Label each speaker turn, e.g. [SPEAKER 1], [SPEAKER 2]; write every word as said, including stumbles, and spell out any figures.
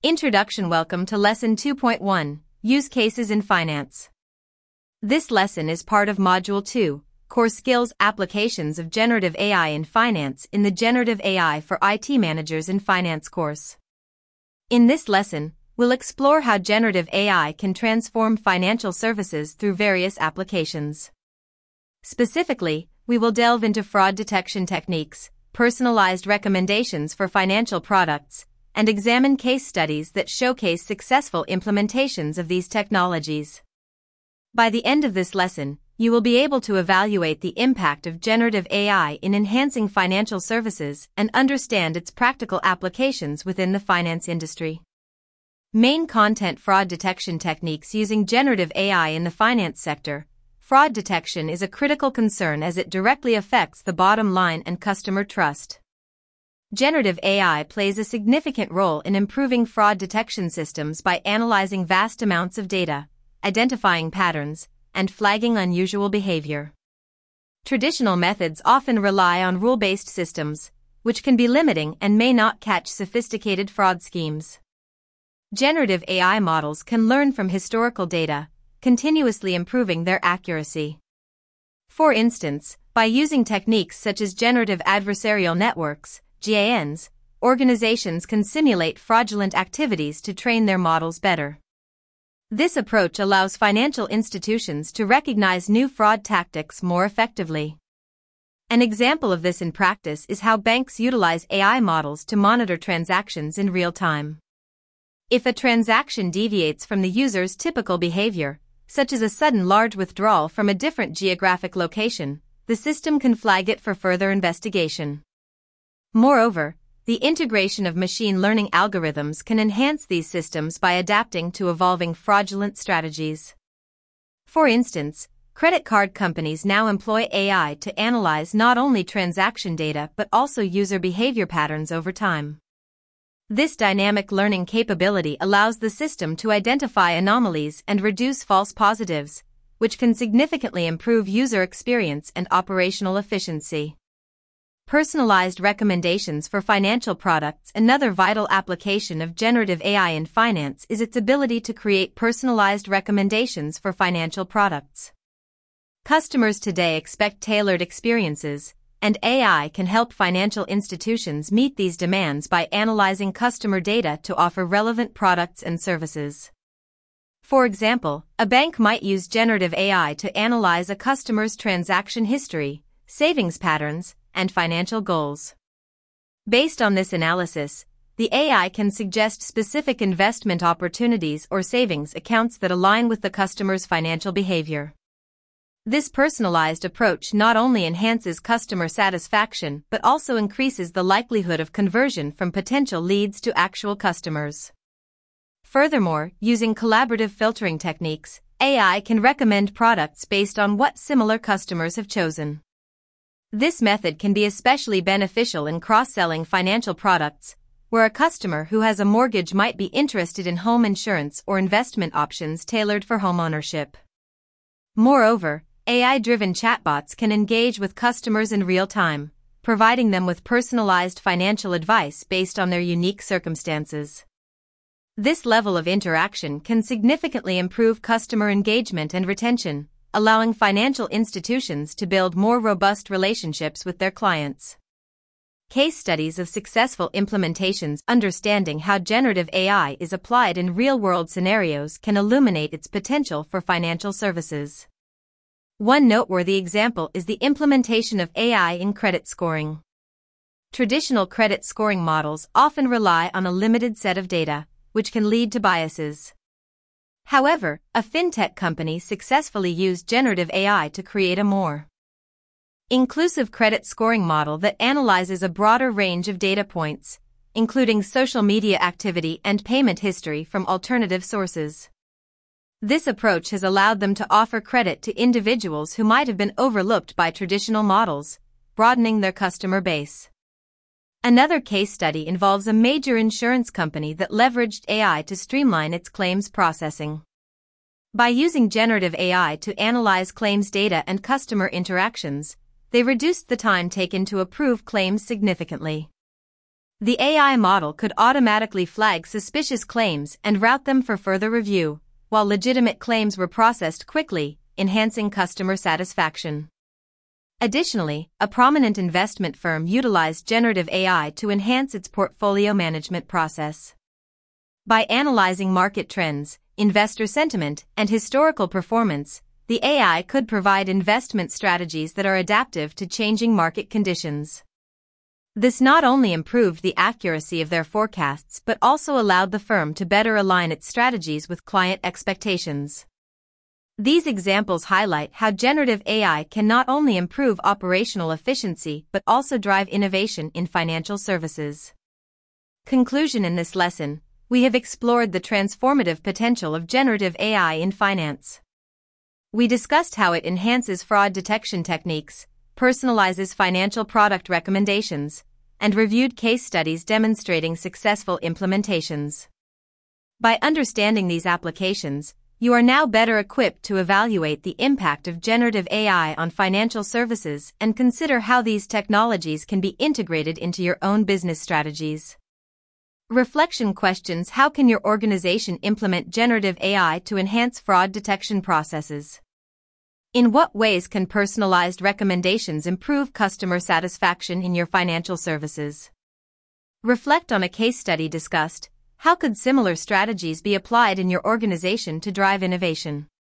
[SPEAKER 1] Introduction. Welcome to Lesson two point one, Use Cases in Finance. This lesson is part of Module two, Core Skills Applications of Generative A I in Finance in the Generative A I for I T Managers in Finance course. In this lesson, we'll explore how generative A I can transform financial services through various applications. Specifically, we will delve into fraud detection techniques, personalized recommendations for financial products, and examine case studies that showcase successful implementations of these technologies. By the end of this lesson, you will be able to evaluate the impact of generative A I in enhancing financial services and understand its practical applications within the finance industry. Main content fraud detection techniques using generative A I in the finance sector. Fraud detection is a critical concern as it directly affects the bottom line and customer trust. Generative A I plays a significant role in improving fraud detection systems by analyzing vast amounts of data, identifying patterns, and flagging unusual behavior. Traditional methods often rely on rule-based systems, which can be limiting and may not catch sophisticated fraud schemes. Generative A I models can learn from historical data, continuously improving their accuracy. For instance, by using techniques such as generative adversarial networks, G A Ns, organizations can simulate fraudulent activities to train their models better. This approach allows financial institutions to recognize new fraud tactics more effectively. An example of this in practice is how banks utilize A I models to monitor transactions in real time. If a transaction deviates from the user's typical behavior, such as a sudden large withdrawal from a different geographic location, the system can flag it for further investigation. Moreover, the integration of machine learning algorithms can enhance these systems by adapting to evolving fraudulent strategies. For instance, credit card companies now employ A I to analyze not only transaction data but also user behavior patterns over time. This dynamic learning capability allows the system to identify anomalies and reduce false positives, which can significantly improve user experience and operational efficiency. Personalized recommendations for financial products. Another vital application of generative A I in finance is its ability to create personalized recommendations for financial products. Customers today expect tailored experiences, and A I can help financial institutions meet these demands by analyzing customer data to offer relevant products and services. For example, a bank might use generative A I to analyze a customer's transaction history, savings patterns, and financial goals. Based on this analysis, the A I can suggest specific investment opportunities or savings accounts that align with the customer's financial behavior. This personalized approach not only enhances customer satisfaction but also increases the likelihood of conversion from potential leads to actual customers. Furthermore, using collaborative filtering techniques, A I can recommend products based on what similar customers have chosen. This method can be especially beneficial in cross-selling financial products, where a customer who has a mortgage might be interested in home insurance or investment options tailored for homeownership. Moreover, A I-driven chatbots can engage with customers in real time, providing them with personalized financial advice based on their unique circumstances. This level of interaction can significantly improve customer engagement and retention, allowing financial institutions to build more robust relationships with their clients. Case studies of successful implementations. Understanding how generative A I is applied in real-world scenarios can illuminate its potential for financial services. One noteworthy example is the implementation of A I in credit scoring. Traditional credit scoring models often rely on a limited set of data, which can lead to biases. However, a fintech company successfully used generative A I to create a more inclusive credit scoring model that analyzes a broader range of data points, including social media activity and payment history from alternative sources. This approach has allowed them to offer credit to individuals who might have been overlooked by traditional models, broadening their customer base. Another case study involves a major insurance company that leveraged A I to streamline its claims processing. By using generative A I to analyze claims data and customer interactions, they reduced the time taken to approve claims significantly. The A I model could automatically flag suspicious claims and route them for further review, while legitimate claims were processed quickly, enhancing customer satisfaction. Additionally, a prominent investment firm utilized generative A I to enhance its portfolio management process. By analyzing market trends, investor sentiment, and historical performance, the A I could provide investment strategies that are adaptive to changing market conditions. This not only improved the accuracy of their forecasts but also allowed the firm to better align its strategies with client expectations. These examples highlight how generative A I can not only improve operational efficiency but also drive innovation in financial services. Conclusion: in this lesson, we have explored the transformative potential of generative A I in finance. We discussed how it enhances fraud detection techniques, personalizes financial product recommendations, and reviewed case studies demonstrating successful implementations. By understanding these applications, you are now better equipped to evaluate the impact of generative A I on financial services and consider how these technologies can be integrated into your own business strategies. Reflection questions: how can your organization implement generative A I to enhance fraud detection processes? In what ways can personalized recommendations improve customer satisfaction in your financial services? Reflect on a case study discussed. How could similar strategies be applied in your organization to drive innovation?